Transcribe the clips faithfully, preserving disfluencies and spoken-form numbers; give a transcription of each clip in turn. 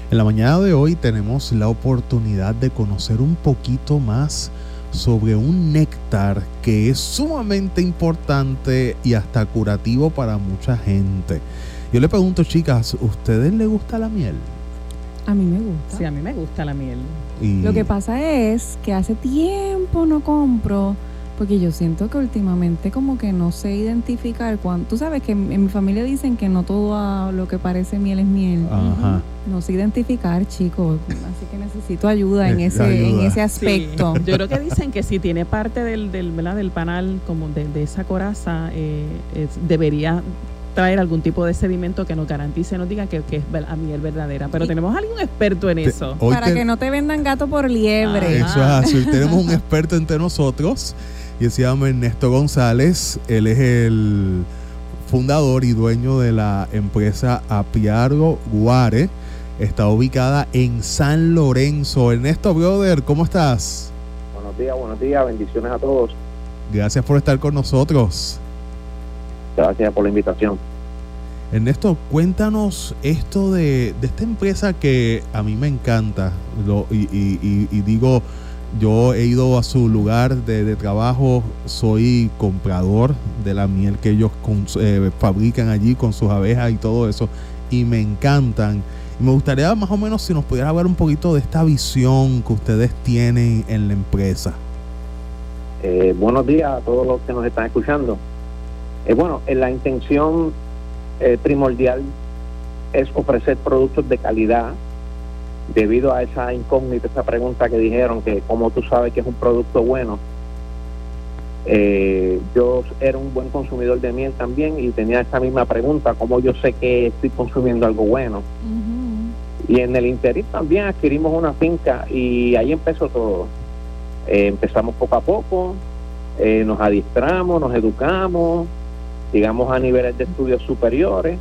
En la mañana de hoy tenemos la oportunidad de conocer un poquito más sobre un néctar que es sumamente importante y hasta curativo para mucha gente. Yo le pregunto, chicas, ¿ustedes les gusta la miel? A mí me gusta. Sí, a mí me gusta la miel. Y... Lo que pasa es que hace tiempo no compro, porque yo siento que últimamente como que no sé identificar cuánto. Tú sabes que en, en mi familia dicen que no todo a lo que parece miel es miel. Ajá. No sé identificar, chicos, así que necesito ayuda en ese Ayuda. en ese aspecto. Sí. Yo creo que dicen que si tiene parte del del, ¿verdad? del panal, como de, de esa coraza, eh, es, debería traer algún tipo de sedimento que nos garantice, nos diga que, que es a miel verdadera. Pero Y, tenemos a alguien experto en Te, eso. hoy para te, que no te vendan gato por liebre. Eso es así. Hoy tenemos un experto entre nosotros y él se llama Ernesto González. Él es el fundador y dueño de la empresa Apiario Guare. Está ubicada en San Lorenzo. Ernesto, brother, ¿cómo estás? Buenos días, buenos días, bendiciones a todos. Gracias por estar con nosotros. Gracias por la invitación. Ernesto, cuéntanos esto de, de esta empresa que a mí me encanta. Lo, y, y, y, y digo, yo he ido a su lugar de, de trabajo, soy comprador de la miel que ellos con, eh, fabrican allí con sus abejas y todo eso, y me encantan. Y me gustaría más o menos si nos pudieras hablar un poquito de esta visión que ustedes tienen en la empresa. Eh, buenos días a todos los que nos están escuchando. Eh, bueno, eh, la intención eh, primordial es ofrecer productos de calidad debido a esa incógnita, esa pregunta que dijeron, que cómo tú sabes que es un producto bueno. Eh, yo era un buen consumidor de miel también y tenía esa misma pregunta, cómo yo sé que estoy consumiendo algo bueno. Uh-huh. Y en el interín también adquirimos una finca y ahí empezó todo. Eh, empezamos poco a poco, eh, nos adiestramos, nos educamos, llegamos a niveles de estudios superiores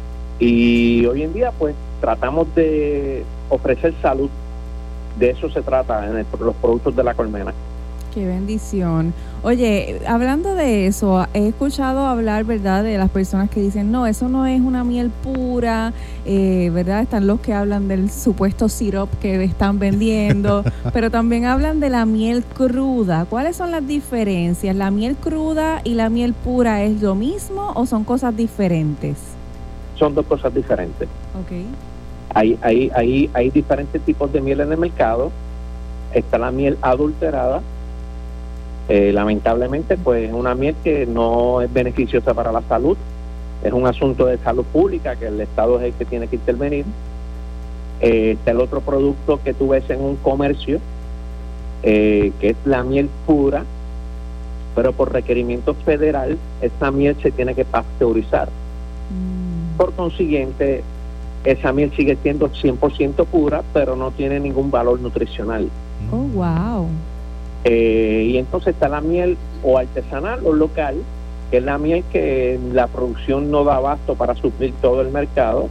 y hoy en día pues tratamos de ofrecer salud. De eso se trata en el, los productos de la colmena. Qué bendición. Oye, hablando de eso, he escuchado hablar, ¿verdad?, de las personas que dicen, no, eso no es una miel pura, eh, ¿verdad? Están los que hablan del supuesto sirope que están vendiendo, pero también hablan de la miel cruda. ¿Cuáles son las diferencias? ¿La miel cruda y la miel pura es lo mismo o son cosas diferentes? Son dos cosas diferentes. Okay. Hay, hay, hay, hay diferentes tipos de miel en el mercado. Está la miel adulterada. Eh, lamentablemente, pues es una miel que no es beneficiosa para la salud. Es un asunto de salud pública que el Estado es el que tiene que intervenir. Eh, está el otro producto que tú ves en un comercio, eh, que es la miel pura, pero por requerimiento federal, esta miel se tiene que pasteurizar. Mm. Por consiguiente, esa miel sigue siendo cien por ciento pura, pero no tiene ningún valor nutricional. Oh, wow. Eh, y entonces está la miel o artesanal o local, que es la miel que la producción no da abasto para suplir todo el mercado.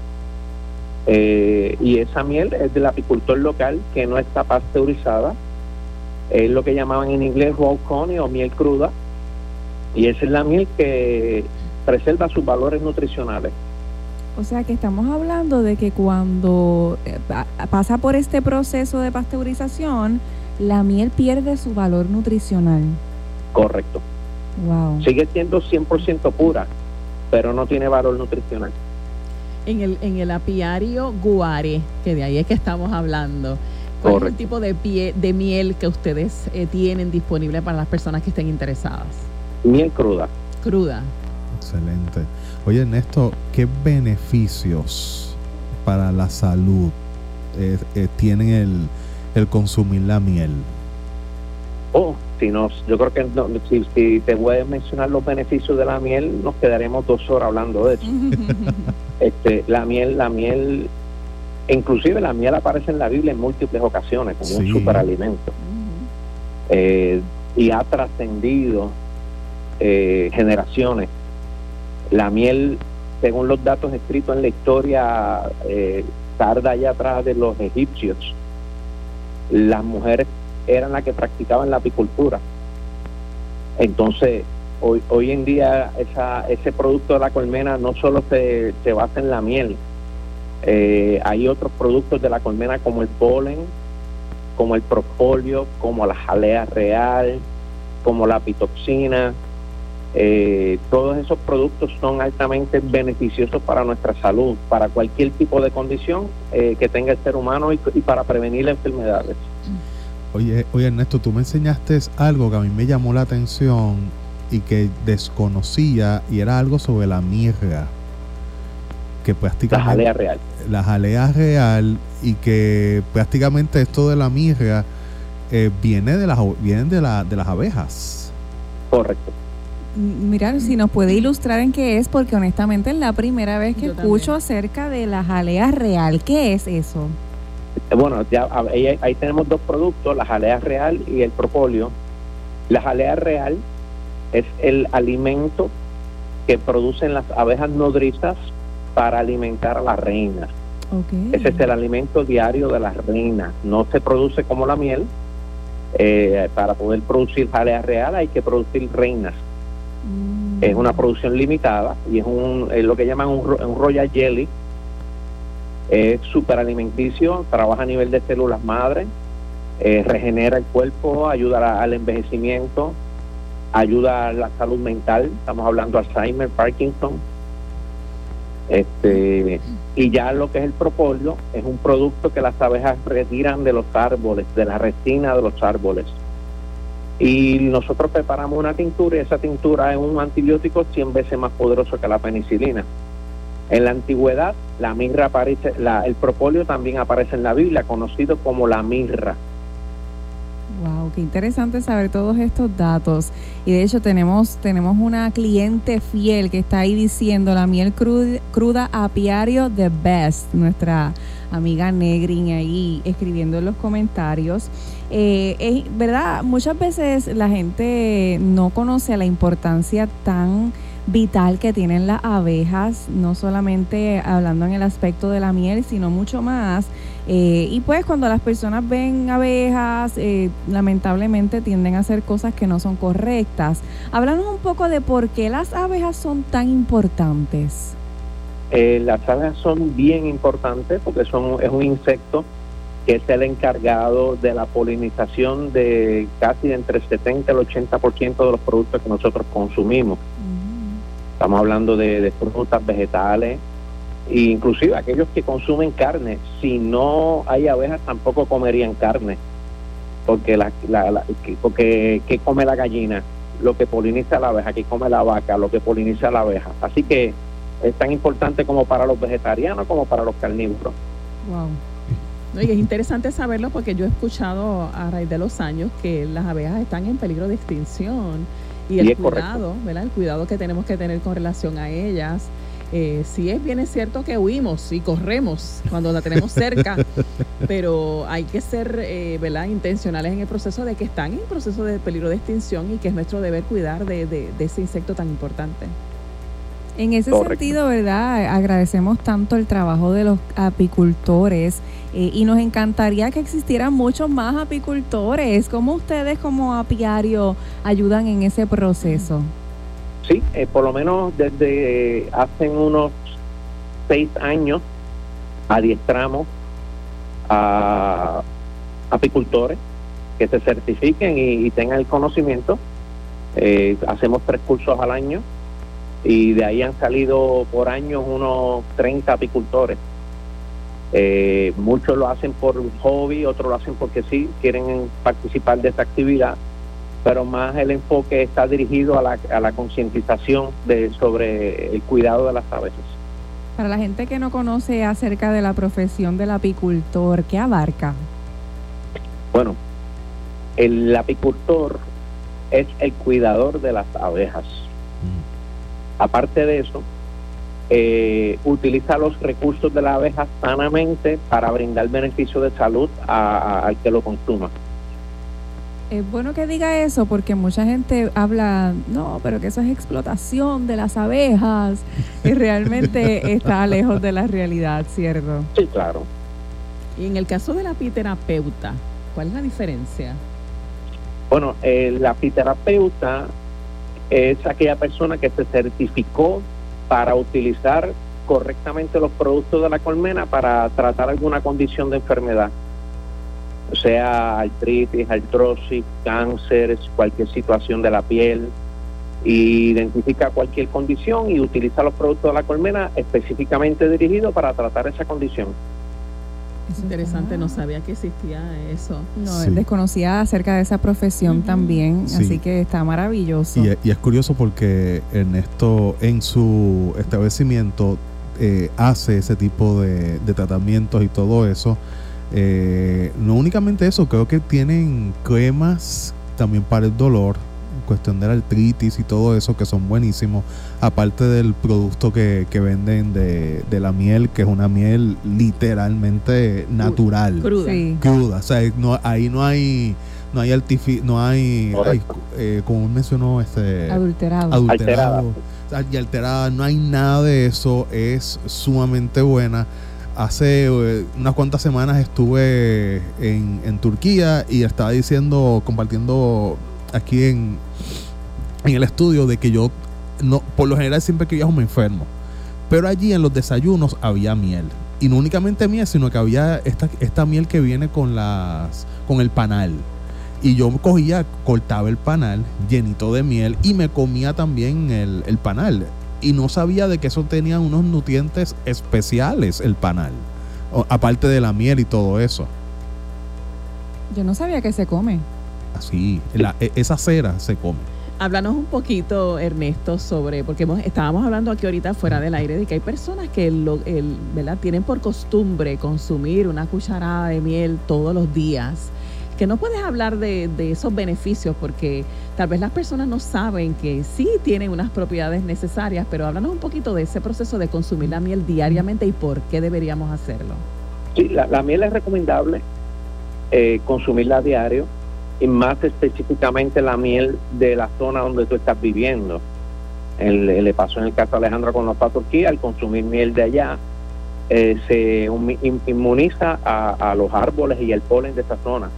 Eh, y esa miel es del apicultor local que no está pasteurizada. Es lo que llamaban en inglés raw honey o miel cruda. Y esa es la miel que preserva sus valores nutricionales. O sea que estamos hablando de que cuando eh, pasa por este proceso de pasteurización, la miel pierde su valor nutricional. Correcto. Wow. Sigue siendo cien por ciento pura, pero no tiene valor nutricional. En el en el Apiario Guare, que de ahí es que estamos hablando, ¿cuál Correcto. es el tipo de pie, de miel que ustedes eh, tienen disponible para las personas que estén interesadas? Miel cruda. Cruda. Excelente. Oye, Ernesto, ¿qué beneficios para la salud eh, eh, tienen el, el consumir la miel? Oh, si nos, yo creo que no, si, si te voy a mencionar los beneficios de la miel, nos quedaremos dos horas hablando de eso. este, la miel, la miel, inclusive la miel aparece en la Biblia en múltiples ocasiones como sí. un superalimento. Uh-huh. Eh, y ha trascendido eh, generaciones. La miel, según los datos escritos en la historia, eh, tarda allá atrás de los egipcios. Las mujeres eran las que practicaban la apicultura. Entonces, hoy hoy en día esa, ese producto de la colmena no solo se, se basa en la miel, Eh, hay otros productos de la colmena como el polen, como el propóleo, como la jalea real, como la pitoxina. Eh, todos esos productos son altamente beneficiosos para nuestra salud, para cualquier tipo de condición eh, que tenga el ser humano y, y para prevenir enfermedades. Oye, oye Ernesto, tú me enseñaste algo que a mí me llamó la atención y que desconocía, y era algo sobre la mirra, que prácticamente la jalea real. La jalea real, y que prácticamente esto de la mirra eh, viene de las viene de la de las abejas. Correcto. Mira, si nos puede ilustrar en qué es, porque honestamente es la primera vez que Yo escucho también. acerca de la jalea real. ¿Qué es eso? Bueno, ya ahí, ahí tenemos dos productos, la jalea real y el propóleo. La jalea real es el alimento que producen las abejas nodrizas para alimentar a la reina. Okay. Ese es el alimento diario de las reinas. No se produce como la miel. Eh, para poder producir jalea real hay que producir reinas. Mm. Es una producción limitada y es un es lo que llaman un, un royal jelly. Es súper alimenticio, trabaja a nivel de células madre, eh, regenera el cuerpo, ayuda a, al envejecimiento, ayuda a la salud mental. Estamos hablando de Alzheimer, Parkinson. Este, y ya lo que es el propóleo es un producto que las abejas retiran de los árboles, de la resina de los árboles. Y nosotros preparamos una tintura, y esa tintura es un antibiótico cien veces más poderoso que la penicilina. En la antigüedad, la mirra aparece, la, el propóleo también aparece en la Biblia, conocido como la mirra. Wow, qué interesante saber todos estos datos. Y de hecho tenemos tenemos una cliente fiel que está ahí diciendo la miel cruda, cruda apiario the best. Nuestra amiga Negrin ahí escribiendo en los comentarios. Eh, es verdad, muchas veces la gente no conoce la importancia tan vital que tienen las abejas, no solamente hablando en el aspecto de la miel, sino mucho más. Eh, y pues cuando las personas ven abejas, eh, lamentablemente tienden a hacer cosas que no son correctas. Háblanos un poco de por qué las abejas son tan importantes. Eh, las abejas son bien importantes porque son es un insecto que es el encargado de la polinización de casi de entre el setenta y el ochenta por ciento de los productos que nosotros consumimos. Uh-huh. Estamos hablando de, de frutas, vegetales, e inclusive aquellos que consumen carne. Si no hay abejas tampoco comerían carne, porque la, la, la porque ¿qué come la gallina? Lo que poliniza la abeja. ¿Qué come la vaca? Lo que poliniza la abeja. Así que es tan importante como para los vegetarianos como para los carnívoros. Wow. No, y es interesante saberlo porque yo he escuchado a raíz de los años que las abejas están en peligro de extinción y el y cuidado, ¿verdad? El cuidado que tenemos que tener con relación a ellas. Eh, sí es bien es cierto que huimos y corremos cuando la tenemos cerca, pero hay que ser, eh, ¿verdad? Intencionales en el proceso de que están en proceso de peligro de extinción y que es nuestro deber cuidar de, de, de ese insecto tan importante. En ese Correcto. sentido, ¿verdad? Agradecemos tanto el trabajo de los apicultores eh, y nos encantaría que existieran muchos más apicultores. ¿Cómo ustedes como apiario ayudan en ese proceso? Sí, eh, por lo menos desde hace unos seis años adiestramos a apicultores que se certifiquen y, y tengan el conocimiento. Eh, hacemos tres cursos al año. Y de ahí han salido por años unos treinta apicultores. Eh, muchos lo hacen por hobby, otros lo hacen porque sí, quieren participar de esta actividad, pero más el enfoque está dirigido a la, a la concientización de, sobre el cuidado de las abejas. Para la gente que no conoce acerca de la profesión del apicultor, ¿qué abarca? Bueno, el apicultor es el cuidador de las abejas. Aparte de eso, eh, utiliza los recursos de la abeja sanamente para brindar beneficio de salud a, a, al que lo consuma. Es bueno que diga eso porque mucha gente habla, no, pero que eso es explotación de las abejas y realmente está lejos de la realidad, ¿cierto? Sí, claro. Y en el caso del apiterapeuta, ¿cuál es la diferencia? Bueno, el apiterapeuta es aquella persona que se certificó para utilizar correctamente los productos de la colmena para tratar alguna condición de enfermedad, sea artritis, artrosis, cáncer, cualquier situación de la piel. Y identifica cualquier condición y utiliza los productos de la colmena específicamente dirigidos para tratar esa condición. Es interesante, no sabía que existía eso. No, Sí. desconocía acerca de esa profesión Ujú. también, Sí. así que está maravilloso. Y, y es curioso porque Ernesto en su establecimiento eh, hace ese tipo de, de tratamientos y todo eso. Eh, no únicamente eso, creo que tienen cremas también para el dolor, cuestión de la artritis y todo eso, que son buenísimos, aparte del producto que, que venden de, de la miel, que es una miel literalmente natural, Cruda. Sí. cruda, o sea, no, ahí no hay no hay artifi no hay, ay, eh, como mencionó este Adulterado. adulterado Alterada. o sea, y alterada, no hay nada de eso, es sumamente buena. Hace eh, unas cuantas semanas estuve en, en Turquía y estaba diciendo, compartiendo aquí en, en el estudio, de que yo no, por lo general siempre que viajo me enfermo, pero allí en los desayunos había miel, y no únicamente miel, sino que había esta, esta miel que viene con las con el panal, y yo cogía, cortaba el panal llenito de miel y me comía también el, el panal, y no sabía de que eso tenía unos nutrientes especiales, el panal, o, aparte de la miel y todo eso. Yo no sabía que se come. Así, la, e- esa cera se come. Háblanos un poquito, Ernesto, sobre, porque hemos, estábamos hablando aquí ahorita fuera del aire de que hay personas que lo, el, ¿verdad? tienen por costumbre consumir una cucharada de miel todos los días. Que no puedes hablar de, de esos beneficios porque tal vez las personas no saben que sí tienen unas propiedades necesarias, pero háblanos un poquito de ese proceso de consumir la miel diariamente y por qué deberíamos hacerlo. Sí, la, la miel es recomendable eh, consumirla a diario, y más específicamente la miel de la zona donde tú estás viviendo. El, le pasó en el caso de Alejandra cuando fue a Turquía, al consumir miel de allá, eh, se um, inmuniza a, a los árboles y el polen de esa zona.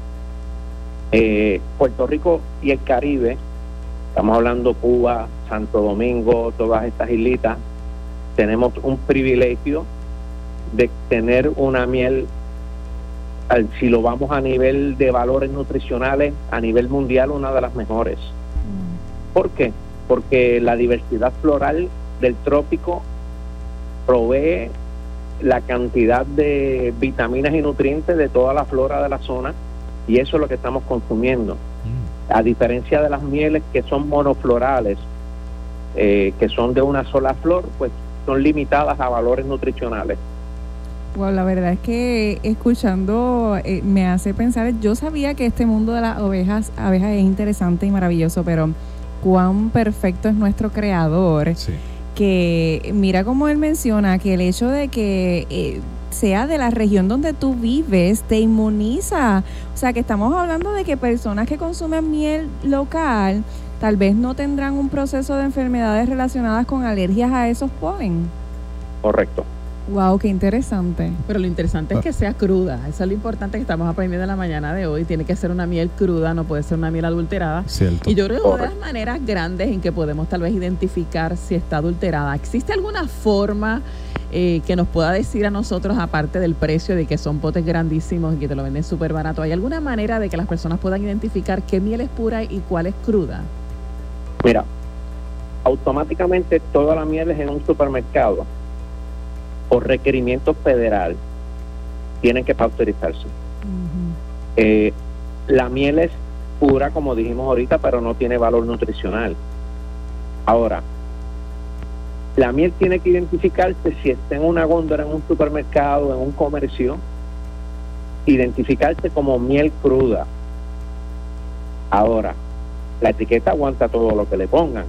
Eh, Puerto Rico y el Caribe, estamos hablando Cuba, Santo Domingo, todas estas islitas, tenemos un privilegio de tener una miel, al, si lo vamos a nivel de valores nutricionales, a nivel mundial, una de las mejores. ¿Por qué? Porque la diversidad floral del trópico provee la cantidad de vitaminas y nutrientes de toda la flora de la zona, y eso es lo que estamos consumiendo. A diferencia de las mieles que son monoflorales, eh, que son de una sola flor, pues son limitadas a valores nutricionales. Wow, la verdad es que escuchando eh, me hace pensar, yo sabía que este mundo de las ovejas, abejas es interesante y maravilloso, pero cuán perfecto es nuestro creador, Sí. que mira como él menciona que el hecho de que eh, sea de la región donde tú vives te inmuniza, o sea que estamos hablando de que personas que consumen miel local tal vez no tendrán un proceso de enfermedades relacionadas con alergias a esos polen. Correcto. Wow, qué interesante. Pero lo interesante es que sea cruda. Eso es lo importante que estamos aprendiendo en la mañana de hoy. Tiene que ser una miel cruda, no puede ser una miel adulterada. Cierto. Y yo creo que una de las maneras grandes en que podemos tal vez identificar si está adulterada, ¿existe alguna forma eh, que nos pueda decir a nosotros, aparte del precio de que son potes grandísimos y que te lo venden súper barato, ¿hay alguna manera de que las personas puedan identificar qué miel es pura y cuál es cruda? Mira, automáticamente toda la miel es en un supermercado, por requerimiento federal, tienen que pasteurizarse. Uh-huh. Eh, la miel es pura, como dijimos ahorita, pero no tiene valor nutricional. Ahora, la miel tiene que identificarse si está en una góndola, en un supermercado, en un comercio, identificarse como miel cruda. Ahora, la etiqueta aguanta todo lo que le pongan.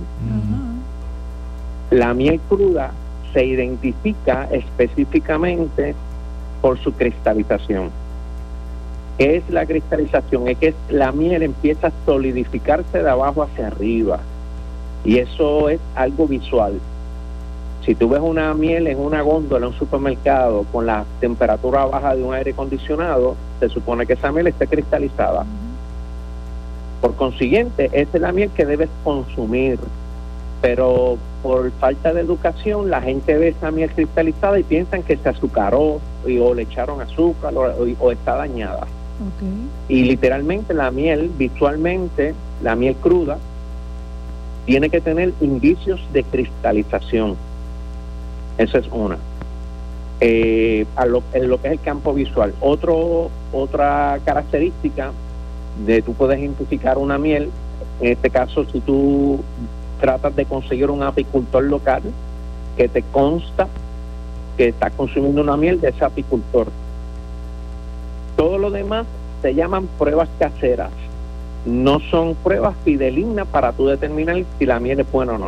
Mm. La miel cruda se identifica específicamente por su cristalización. ¿Qué es la cristalización? Es que la miel empieza a solidificarse de abajo hacia arriba, y eso es algo visual. Si tú ves una miel en una góndola en un supermercado con la temperatura baja de un aire acondicionado, se supone que esa miel esté cristalizada. Por consiguiente, esa es la miel que debes consumir. Pero por falta de educación, la gente ve esa miel cristalizada y piensan que se azucaró y, o le echaron azúcar o, o, o está dañada. Okay. Y literalmente la miel, visualmente, la miel cruda, tiene que tener indicios de cristalización. Esa es una. Eh, a lo, en lo que es el campo visual. Otro, otra característica de tú puedes identificar una miel, en este caso si tú tratas de conseguir un apicultor local que te consta que está consumiendo una miel de ese apicultor. Todo lo demás se llaman pruebas caseras, no son pruebas fidelignas para tú determinar si la miel es buena o no.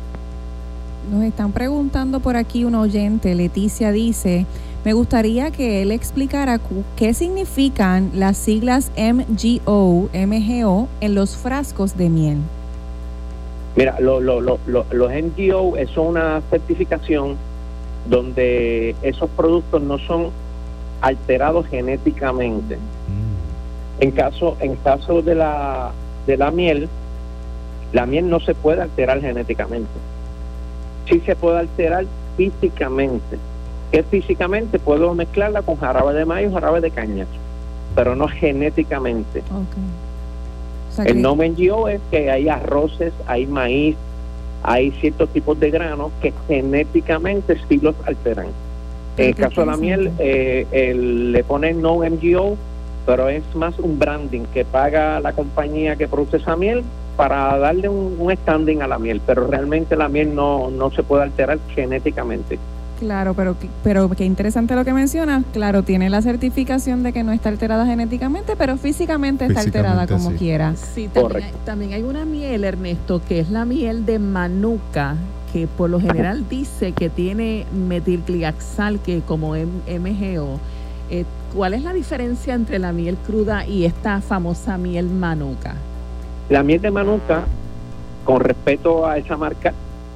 Nos están preguntando por aquí un oyente, Leticia dice, me gustaría que él explicara cu- qué significan las siglas M G O, M G O en los frascos de miel. Mira, lo, lo, lo, lo, los M G O es una certificación donde esos productos no son alterados genéticamente. Mm. En caso, en caso de la de la miel, la miel no se puede alterar genéticamente. Sí se puede alterar físicamente. Que físicamente puedo mezclarla con jarabe de maíz o jarabe de caña, pero no genéticamente. Okay. O sea El que- no M G O es que hay arroces, hay maíz, hay ciertos tipos de granos que genéticamente sí los alteran. En el Qué caso de la miel, interesante. eh, el- le ponen no M G O, pero es más un branding que paga la compañía que produce esa miel para darle un, un standing a la miel, pero realmente la miel no, no se puede alterar genéticamente. Claro, pero, que- pero qué interesante lo que mencionas. Claro, tiene la certificación de que no está alterada genéticamente, pero físicamente está alterada Físicamente, como sí. quiera. Sí, también hay, Correcto. también hay una miel, Ernesto, que es la miel de manuka, que por lo general dice que tiene metilgliaxal, que como M G O. Eh, ¿Cuál es la diferencia entre la miel cruda y esta famosa miel manuka? La miel de manuka, con respeto a esa marca,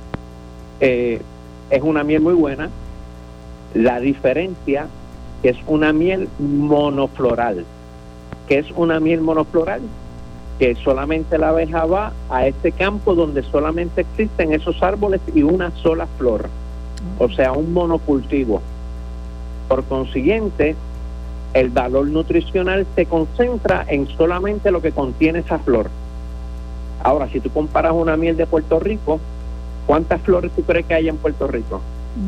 eh, es una miel muy buena. La diferencia es una miel monofloral. ¿Qué es una miel monofloral? Que solamente la abeja va a este campo donde solamente existen esos árboles y una sola flor, o sea, un monocultivo. Por consiguiente, el valor nutricional se concentra en solamente lo que contiene esa flor. Ahora, si tú comparas una miel de Puerto Rico, ¿cuántas flores tú crees que hay en Puerto Rico?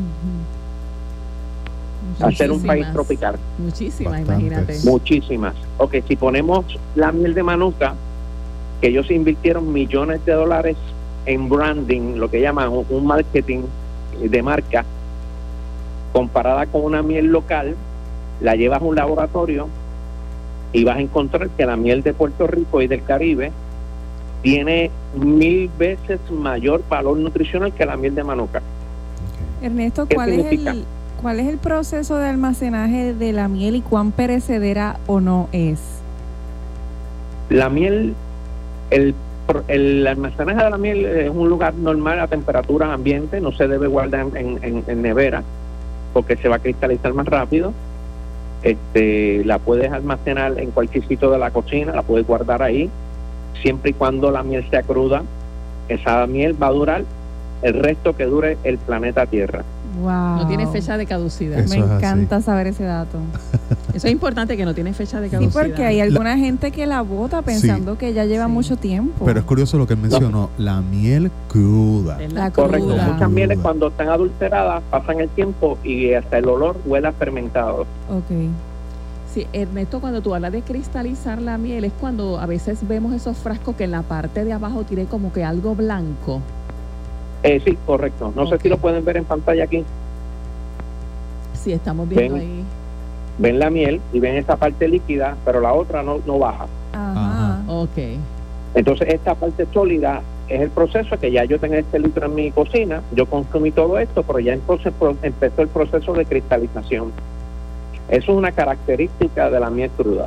Al ser un país Muchísimas. tropical. Muchísimas, Bastantes. imagínate. Muchísimas. Ok, si ponemos la miel de manuka, que ellos invirtieron millones de dólares en branding, lo que llaman un, un marketing de marca, comparada con una miel local, la llevas a un laboratorio y vas a encontrar que la miel de Puerto Rico y del Caribe tiene mil veces mayor valor nutricional que la miel de manuka. Ok. Ernesto, ¿Qué ¿cuál es, significa? el, ¿cuál es el proceso de almacenaje de la miel y cuán perecedera o no es? La miel, el, el almacenaje de la miel es un lugar normal a temperatura ambiente, no se debe guardar en, en, en nevera porque se va a cristalizar más rápido. Este, la puedes almacenar en cualquier sitio de la cocina, la puedes guardar ahí, siempre y cuando la miel sea cruda. Esa miel va a durar el resto que dure el planeta Tierra. Wow. No tiene fecha de caducidad. Eso Me es así. encanta saber ese dato. Eso es importante, que no tiene fecha de Sí, caducidad. porque hay alguna gente que la bota pensando que ya lleva Sí. mucho tiempo. Pero es curioso lo que él mencionó, la miel cruda. Es La la Correcto. cruda. Muchas mieles cuando están adulteradas pasan el tiempo y hasta el olor huele a fermentado. Ok. Sí, Ernesto, cuando tú hablas de cristalizar la miel, es cuando a veces vemos esos frascos que en la parte de abajo tiene como que algo blanco. Eh, sí, correcto. No sé Ok. si lo pueden ver en pantalla aquí. Sí, estamos viendo Ven. ahí. Ven la miel y ven esa parte líquida, pero la otra no, no baja. Ajá. Ajá. Ok. Entonces esta parte sólida es el proceso que ya yo tengo este litro en mi cocina, yo consumí todo esto, pero ya entonces pro- empezó el proceso de cristalización. Eso es una característica de la miel cruda.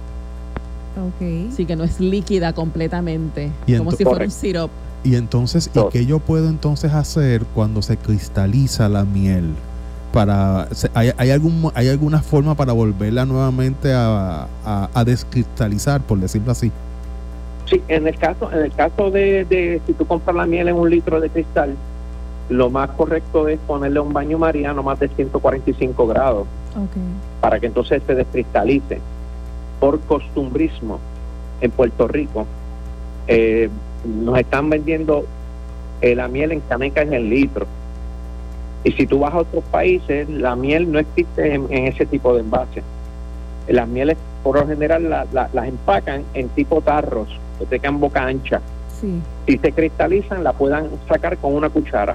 Ok. Sí, que no es líquida completamente. Y Como ento- si fuera un Correcto. sirope. Y entonces, ¿y Todo. qué yo puedo entonces hacer cuando se cristaliza la miel? Para, se- ¿hay, hay, algún, ¿Hay alguna forma para volverla nuevamente a, a, a descristalizar, por decirlo así? Sí, en el caso, en el caso de, de si tú compras la miel en un litro de cristal, lo más correcto es ponerle un baño María no más de ciento cuarenta y cinco grados, Okay. para que entonces se descristalice. Por costumbrismo, en Puerto Rico, eh, nos están vendiendo eh, la miel en canecas en el litro. Y si tú vas a otros países, la miel no existe en, en ese tipo de envase. Las mieles, por lo general, la, la, las empacan en tipo tarros, que tengan boca ancha. Sí. Si se cristalizan, la puedan sacar con una cuchara.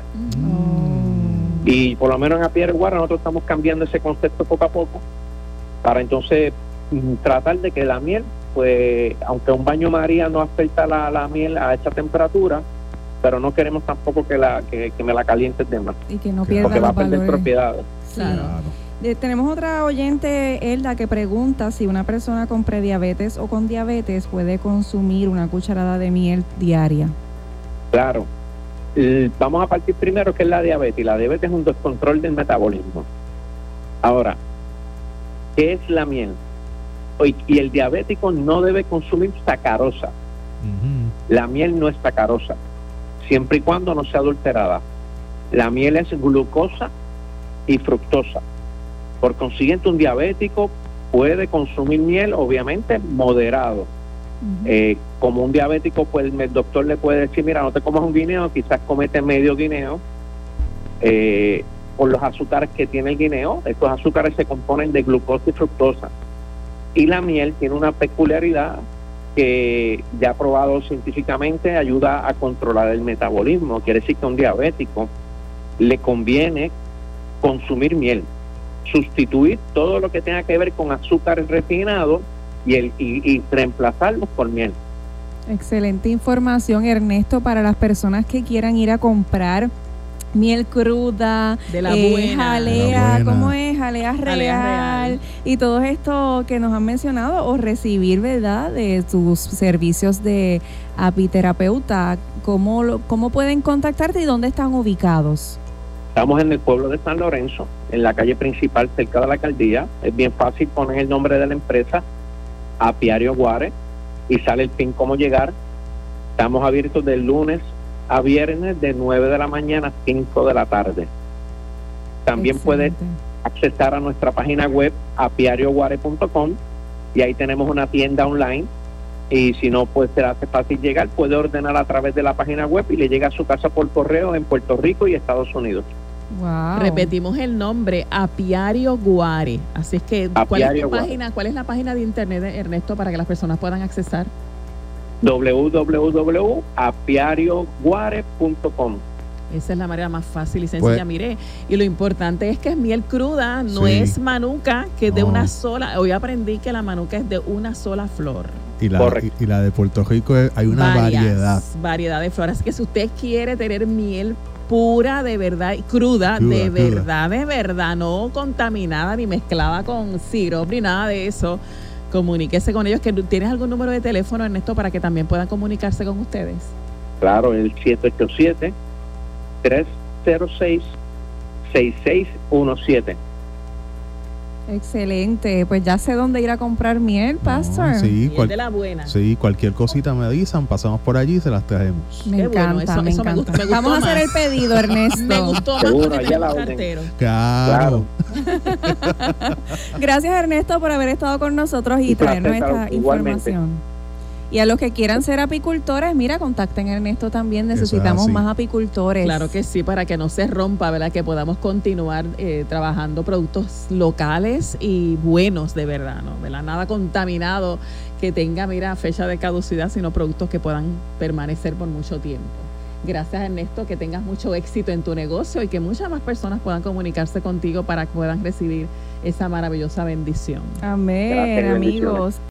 Oh. Y por lo menos en Apiario Guare nosotros estamos cambiando ese concepto poco a poco, para entonces mm, tratar de que la miel, pues, aunque un baño María no afecta la, la miel a esa temperatura, pero no queremos tampoco que la que, que me la calientes de más, Y que no Porque pierda porque va a los perder valores. propiedades. Sí. Claro. Eh, tenemos otra oyente, Elda, que pregunta si una persona con prediabetes o con diabetes puede consumir una cucharada de miel diaria. Claro. Eh, vamos a partir primero que es la diabetes. La diabetes es un descontrol del metabolismo. Ahora, ¿qué es la miel? Y, y el diabético no debe consumir sacarosa. Ujú. La miel no es sacarosa, siempre y cuando no sea adulterada. La miel es glucosa y fructosa. Por consiguiente, un diabético puede consumir miel, obviamente, moderado. Ujú. Eh, como un diabético, pues el doctor le puede decir, mira, no te comas un guineo, quizás comete medio guineo, eh, por los azúcares que tiene el guineo. Estos azúcares se componen de glucosa y fructosa. Y la miel tiene una peculiaridad que ya probado científicamente ayuda a controlar el metabolismo. Quiere decir que a un diabético le conviene consumir miel, sustituir todo lo que tenga que ver con azúcares refinados y, el, y, y reemplazarlos por miel. Excelente información, Ernesto, para las personas que quieran ir a comprar miel cruda, De la eh, buena. jalea, De la buena. ¿cómo es? Jalea real, Jalea real. y todo esto que nos han mencionado, o recibir, ¿verdad?, de sus servicios de apiterapeuta. ¿Cómo, lo, ¿Cómo pueden contactarte y dónde están ubicados? Estamos en el pueblo de San Lorenzo, en la calle principal cerca de la alcaldía. Es bien fácil poner el nombre de la empresa, Apiario Guare, y sale el pin cómo llegar. Estamos abiertos de lunes a viernes de nueve de la mañana a cinco de la tarde. También puedes Excelente. accesar a nuestra página web apiario guare punto com, y ahí tenemos una tienda online, y si no, pues se le hace fácil llegar, puede ordenar a través de la página web y le llega a su casa por correo en Puerto Rico y Estados Unidos. Wow. Repetimos el nombre, Apiario Guare. Así es que, ¿cuál es Apiario tu Guare. página? ¿Cuál es la página de internet, Ernesto, para que las personas puedan accesar? doble u doble u doble u punto apiario guare punto com. Esa es la manera más fácil y sencilla, Pues- mire. Y lo importante es que es miel cruda, no Sí. es manuka, que es de No. una sola. Hoy aprendí que la manuka es de una sola flor. Y la, Correcto. y, y la de Puerto Rico es- hay una Varias, variedad. variedad de flores. Así que si usted quiere tener miel pura de verdad, y cruda, Cruda, de cruda. verdad, de verdad, no contaminada ni mezclada con sirope ni nada de eso, comuníquese con ellos. Que ¿tienes algún número de teléfono, Ernesto, para que también puedan comunicarse con ustedes? Claro, el siete ocho siete, tres cero seis, seis seis uno siete. Excelente, pues ya sé dónde ir a comprar miel, Pastor. No, sí, Miel cual- de la buena. sí, cualquier cosita me avisan, pasamos por allí y se las traemos. Me Qué bueno, encanta, eso- me eso me encanta. gustó- me gustó Vamos a hacer el más. pedido, Ernesto. Me gustó más Seguro, porque ahí a la tenemos orden. cartero. Claro. Gracias, Ernesto, por haber estado con nosotros y Un placer, traernos esta claro, igualmente. información. Y a los que quieran ser apicultores, mira, contacten a Ernesto también. Eso es Necesitamos así. más apicultores. Claro que sí, para que no se rompa, ¿verdad? Que podamos continuar eh, trabajando productos locales y buenos de verdad, ¿no? ¿Verdad? Nada contaminado que tenga, mira, fecha de caducidad, sino productos que puedan permanecer por mucho tiempo. Gracias, Ernesto, que tengas mucho éxito en tu negocio y que muchas más personas puedan comunicarse contigo para que puedan recibir esa maravillosa bendición. Amén, Gracias, bendiciones. amigos.